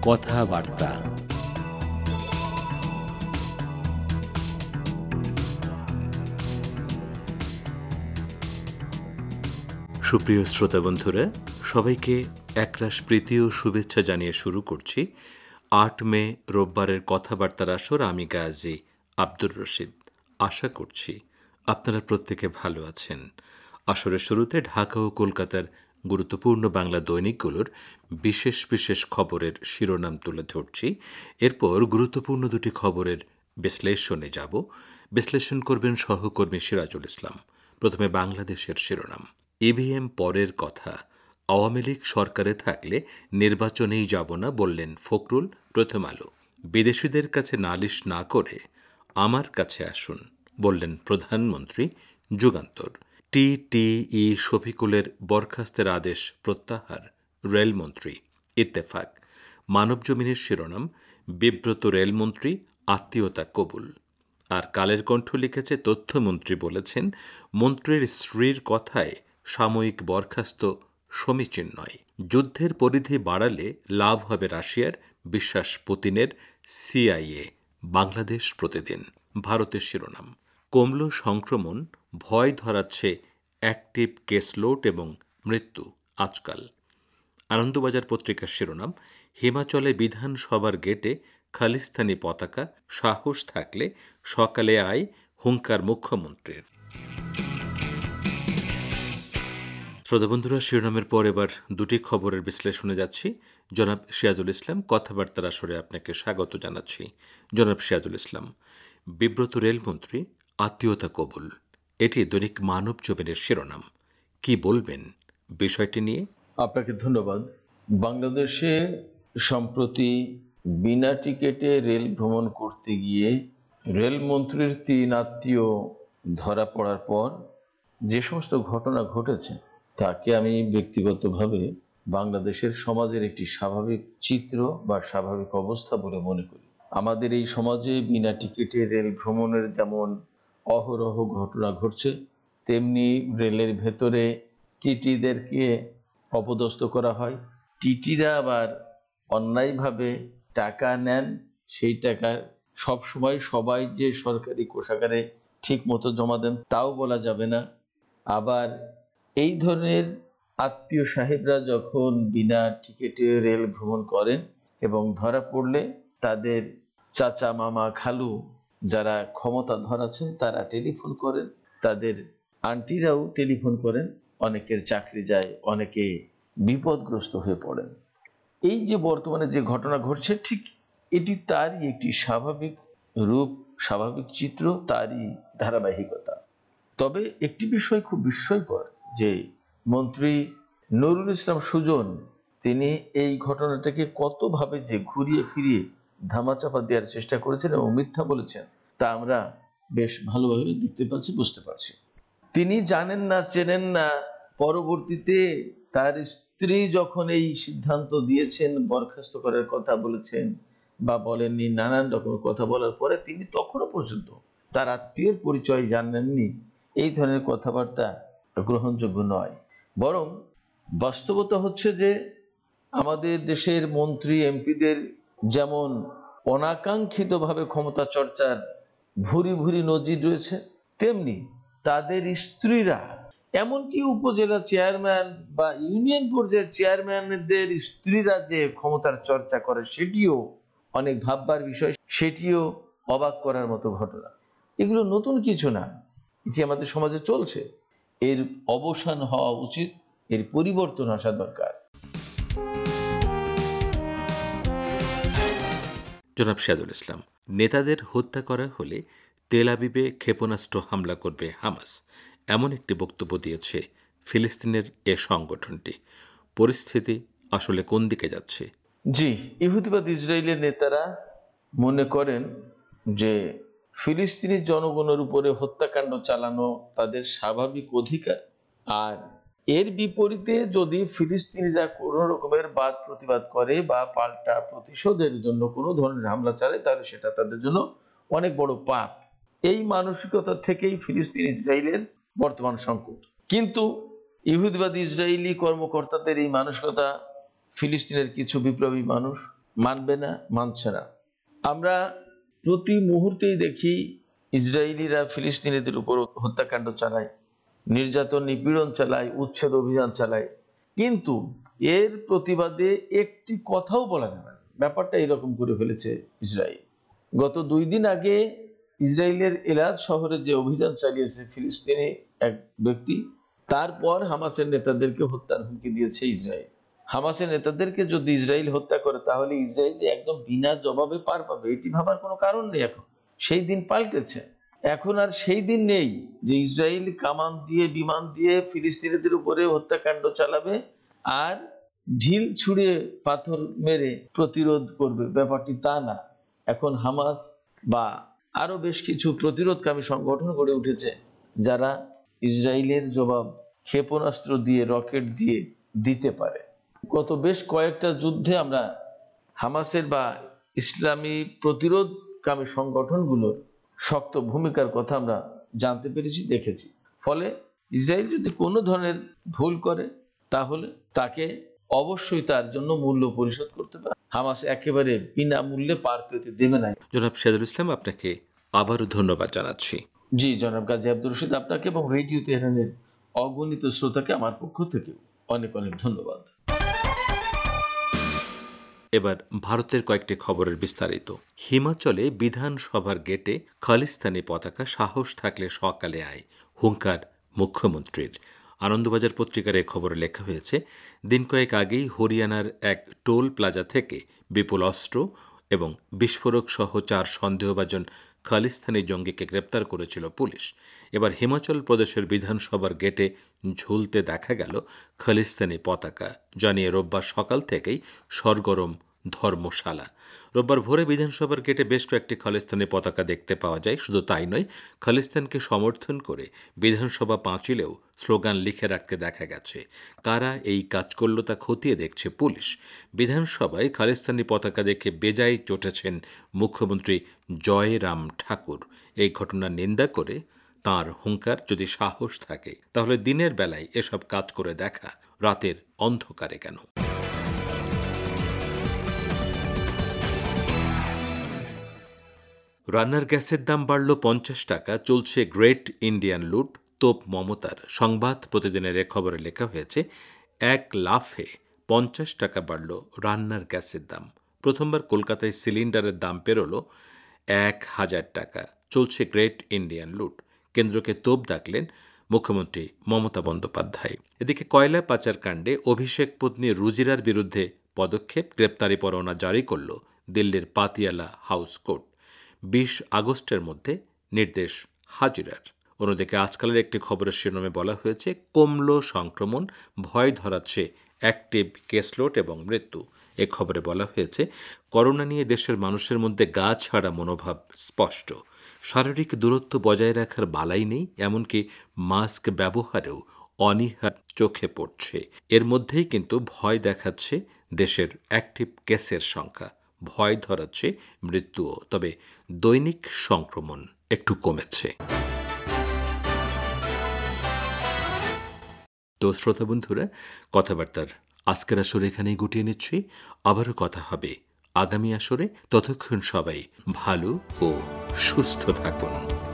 কথাবার্তা। সুপ্রিয় শ্রোতা বন্ধুরা, সবাইকে একরাশ প্রীতি ও শুভেচ্ছা জানিয়ে শুরু করছি ৮ মে রোববারের কথাবার্তার আসর। আমি গাজী আব্দুর রশিদ। আশা করছি আপনারা প্রত্যেকে ভালো আছেন। আসরের শুরুতে ঢাকা ও কলকাতার গুরুত্বপূর্ণ বাংলা দৈনিকগুলোর বিশেষ বিশেষ খবরের শিরোনাম তুলে ধরছি। এরপর গুরুত্বপূর্ণ দুটি খবরের বিশ্লেষণে যাব। বিশ্লেষণ করবেন সহকর্মী সিরাজুল ইসলাম। প্রথমে বাংলাদেশের শিরোনাম। ইভিএম পরের কথা, আওয়ামী লীগ সরকারে থাকলে নির্বাচনেই যাব না বললেন ফখরুল। প্রথম আলো। বিদেশিদের কাছে নালিশ না করে আমার কাছে আসুন বললেন প্রধানমন্ত্রী। যুগান্তর। টিটিই শফিকুলের বরখাস্তের আদেশ প্রত্যাহার রেলমন্ত্রী। ইত্তেফাক। মানবজমিনের শিরোনাম, বিব্রত রেলমন্ত্রী, আত্মীয়তা কবুল। আর কালের কণ্ঠ লিখেছে, তথ্যমন্ত্রী বলেছেন মন্ত্রীর স্ত্রীর কথায় সাময়িক বরখাস্ত সমীচীন নয়। যুদ্ধের পরিধি বাড়ালে লাভ হবে রাশিয়ার, বিশ্বাস পুতিনের। সিআইএ। বাংলাদেশ প্রতিদিন। ভারতের শিরোনাম, কমল সংক্রমণ, ভয় ধরাচ্ছে অ্যাক্টিভ কেসলোড এবং মৃত্যু আজকাল। আনন্দবাজার পত্রিকার শিরোনাম, হিমাচলে বিধানসভার গেটে খালিস্তানি পতাকা, সাহস থাকলে সকালে আয়, হুঙ্কার মুখ্যমন্ত্রীর। শ্রোতাবন্ধুরা, শিরোনামের পর এবার দুটি খবরের বিশ্লেষণে যাচ্ছি। জনাব সিরাজুল ইসলাম, কথাবার্তার আসরে আপনাকে স্বাগত জানাচ্ছি। জনাব সিরাজুল ইসলাম, বিব্রত রেলমন্ত্রী, আত্মীয়তা কবুল, এটি দৈনিক মানবজমিনের শিরোনাম। কি বলবেন বিষয়টি নিয়ে? আপনাকে ধন্যবাদ। বাংলাদেশে সম্প্রতি বিনা টিকেটে রেল ভ্রমণ করতে গিয়ে রেলমন্ত্রীর ৩ আত্মীয় ধরা পড়ার পর যে সমস্ত ঘটনা ঘটেছে, তাকে আমি ব্যক্তিগতভাবে বাংলাদেশের সমাজের একটি স্বাভাবিক চিত্র বা স্বাভাবিক অবস্থা বলে মনে করি। আমাদের এই সমাজে বিনা টিকেটে রেল ভ্রমণের যেমন অহরহ ঘটনা ঘটছে, তেমনি রেলের ভেতরে টিটিদেরকে অপদস্থ করা হয়। টিটিরা আবার অন্যায়ভাবে টাকা নেন। সেই টাকা সবসময় সবাই যে সরকারি কোষাগারে ঠিক মতো জমা দেন তাও বলা যাবে না। আবার এই ধরনের আত্মীয় সাহেবরা যখন বিনা টিকিটে রেল ভ্রমণ করেন এবং ধরা পড়লে তাদের চাচা, মামা, খালু যারা ক্ষমতাধর আছেন তারা টেলিফোন করেন, তাদের আন্টিরাও টেলিফোন করেন, অনেকের চাকরি যায়, অনেকে বিপদগ্রস্ত হয়ে পড়েন। এই যে বর্তমানে যে ঘটনা ঘটছে, ঠিক এটি তারই একটি স্বাভাবিক রূপ, স্বাভাবিক চিত্র, তারই ধারাবাহিকতা। তবে একটি বিষয় খুব বিস্ময়কর যে মন্ত্রী নুরুল ইসলাম সুজন তিনি এই ঘটনাটাকে কতভাবে যে ঘুরিয়ে ফিরিয়ে ধামাচাপা দেওয়ার চেষ্টা করেছেন এবং মিথ্যা বলেছেন, তা আমরা বেশ ভালোভাবে দেখতে পাচ্ছি, বুঝতে পারছি। তিনি জানেন না, চেনেন না। পরবর্তীতে তার স্ত্রী যখন এই সিদ্ধান্ত দিয়েছেন, বরখাস্ত করার কথা বলেছেন বা বলেননি, নানান রকম কথা বলার পরে তিনি তখনও পর্যন্ত তার আত্মীয়ের পরিচয় জানেননি। এই ধরনের কথাবার্তা গ্রহণযোগ্য নয়। বরং বাস্তবতা হচ্ছে যে আমাদের দেশের মন্ত্রী এমপিদের যেমন অনাকাঙ্ক্ষিতভাবে ক্ষমতা চর্চার ভুরি ভুরি নজির রয়েছে, তেমনি তাদের স্ত্রীরা, এমনকি উপজেলা চেয়ারম্যান বা ইউনিয়ন পর্যায়ের চেয়ারম্যানদের স্ত্রীরা যে ক্ষমতার চর্চা করে, সেটিও অনেক ভাববার বিষয়, সেটিও অবাক করার মতো ঘটনা। এগুলো নতুন কিছু না, যে আমাদের সমাজে চলছে। এর অবসান হওয়া উচিত, এর পরিবর্তন আসা দরকার। জনাব সিরাজুল ইসলাম, নেতাদের হত্যা করা হলে তেল আবিবে ক্ষেপণাস্ত্র হামলা করবে হামাস, এমন একটি বক্তব্য দিয়েছে ফিলিস্তিনের এ সংগঠনটি। পরিস্থিতি আসলে কোন দিকে যাচ্ছে? জি, ইহুদিবাদ ইসরায়েলের নেতারা মনে করেন যে ফিলিস্তিনি জনগণের উপরে হত্যাকাণ্ড চালানো তাদের স্বাভাবিক অধিকার, আর এর বিপরীতে যদি ফিলিস্তিনিরা কোনো রকমের বাদ প্রতিবাদ করে বা পাল্টা প্রতিশোধের জন্য কোনো ধরনের হামলা চালায়, তাহলে সেটা তাদের জন্য অনেক বড় পাপ। এই মানসিকতা থেকেই ফিলিস্তিন ইসরায়েলের বর্তমান সংকট। কিন্তু ইহুদিবাদী ইসরায়েলি কর্মকর্তাদের এই মানসিকতা ফিলিস্তিনের কিছু বিপ্লবী মানুষ মানবে না, মানছে না। আমরা প্রতি মুহূর্তেই দেখি ইসরায়েলিরা ফিলিস্তিনিদের উপর হত্যাকাণ্ড চালায়, নির্যাতন নিপীড়ন চালায়, উচ্ছেদ অভিযান চালায়, কিন্তু এর প্রতিবাদে একটি কথাও বলা যাবে না। ব্যাপারটা এরকম করে ফেলেছে ইসরায়েল। গত 2 দিন আগে ইসরায়েলের এলাদ শহরে যে অভিযান চালিয়েছে ফিলিস্তিনি এক ব্যক্তি, তারপর হামাসের নেতাদেরকে হত্যার হুমকি দিয়েছে ইসরায়েল। হামাসের নেতাদেরকে যদি ইসরায়েল হত্যা করে তাহলে ইসরায়েল যে একদম বিনা জবাবে পার পাবে, এটি ভাবার কোনো কারণ নেই। এখন সেই দিন পাল্টেছে। এখন আর সেই দিন নেই যে ইসরায়েল কামান দিয়ে, বিমান দিয়ে ফিলিস্তিনিদের উপরে হত্যাকাণ্ড চালাবে আর ঢিল ছুঁড়ে পাথর মেরে প্রতিরোধ করবে। ব্যাপারটি তা না। এখন হামাস বা আরো বেশ কিছু প্রতিরোধকামী সংগঠন গড়ে উঠেছে, যারা ইসরায়েলের জবাব ক্ষেপণাস্ত্র দিয়ে, রকেট দিয়ে দিতে পারে। গত বেশ কয়েকটা যুদ্ধে আমরা হামাসের বা ইসলামী প্রতিরোধকামী সংগঠনগুলোর শক্ত ভূমিকার কথা আমরা জানতে পেরেছি, দেখেছি। ফলে ইসরায়েল যদি কোনো ধরনের ভুল করে তাহলে তাকে অবশ্যই তার জন্য মূল্য পরিশোধ করতে হবে। হামাস একেবারে বিনামূল্যে পার পেতে দেবে না। জনাব শহীদুল ইসলাম, আপনাকে আবারও ধন্যবাদ জানাচ্ছি। জি জনাব গাজী আব্দুর রশিদ, আপনাকে এবং রেডিও তেহরানের অগণিত শ্রোতাকে আমার পক্ষ থেকে অনেক অনেক ধন্যবাদ। এবার ভারতের কয়েকটি খবরের বিস্তারিত। হিমাচলে বিধানসভার গেটে খালিস্তানি পতাকা, সাহস থাকলে সকালে আয়, হুঙ্কার মুখ্যমন্ত্রীর। আনন্দবাজার পত্রিকার এ খবরে লেখা হয়েছে, দিন কয়েক আগেই হরিয়ানার এক টোল প্লাজা থেকে বিপুল অস্ত্র এবং বিস্ফোরক সহ 4 সন্দেহভাজন খালিস্তানি জঙ্গিকে গ্রেপ্তার করেছিল পুলিশ। এবার হিমাচল প্রদেশের বিধানসভার গেটে ঝুলতে দেখা গেল খালিস্তানি পতাকা, জানিয়ে রোববার সকাল থেকেই সরগরম ধর্মশালা। রোববার ভোরে বিধানসভার গেটে বেশ কয়েকটি খালিস্তানি পতাকা দেখতে পাওয়া যায়। শুধু তাই নয়, খালিস্তানকে সমর্থন করে বিধানসভা পাঁচিলেও স্লোগান লিখে রাখতে দেখা গেছে। কারা এই কাজ করল তা খতিয়ে দেখছে পুলিশ। বিধানসভায় খালিস্তানি পতাকা দেখে বেজায় চটেছেন মুখ্যমন্ত্রী জয়রাম ঠাকুর। এই ঘটনার নিন্দা করে তাঁর হুঙ্কার, যদি সাহস থাকে তাহলে দিনের বেলায় এসব কাজ করে দেখা, রাতের অন্ধকারে কেন। রান্নার গ্যাসের দাম বাড়ল 50 টাকা, চলছে গ্রেট ইন্ডিয়ান লুট, তোপ মমতার। সংবাদ প্রতিদিনের এ খবরে লেখা হয়েছে, 1 লাফে 50 টাকা বাড়ল রান্নার গ্যাসের দাম। প্রথমবার কলকাতায় সিলিন্ডারের দাম পেরোল 1000 টাকা। চলছে গ্রেট ইন্ডিয়ান লুট। কেন্দ্রকে তোপ দাগলেন মুখ্যমন্ত্রী মমতা বন্দ্যোপাধ্যায়। এদিকে কয়লা পাচার কাণ্ডে অভিষেক পত্নী রুজিরার বিরুদ্ধে পদক্ষেপ, গ্রেপ্তারি পরোয়ানা জারি করল দিল্লির পাতিয়ালা হাউস কোর্ট। 20 আগস্টের মধ্যে নির্দেশ হাজিরার। অন্যদিকে আজকালের একটি খবরের শিরোনামে বলা হয়েছে, কমল সংক্রমণ, ভয় ধরাচ্ছে অ্যাক্টিভ কেসলোড এবং মৃত্যু। এ খবরে বলা হয়েছে, করোনা নিয়ে দেশের মানুষের মধ্যে গা ছাড়া মনোভাব স্পষ্ট। শারীরিক দূরত্ব বজায় রাখার বালাই নেই, এমনকি মাস্ক ব্যবহারেও অনীহা চোখে পড়ছে। এর মধ্যেই কিন্তু ভয় দেখাচ্ছে দেশের অ্যাক্টিভ কেসের সংখ্যা, ভয় ধরাচ্ছে মৃত্যুও। তবে দৈনিক সংক্রমণ একটু কমেছে। তো শ্রোতা বন্ধুরা, কথাবার্তার আজকের আসরে এখানেই গুটিয়ে নিচ্ছি। আবারও কথা হবে আগামী আসরে। ততক্ষণ সবাই ভালো ও সুস্থ থাকুন।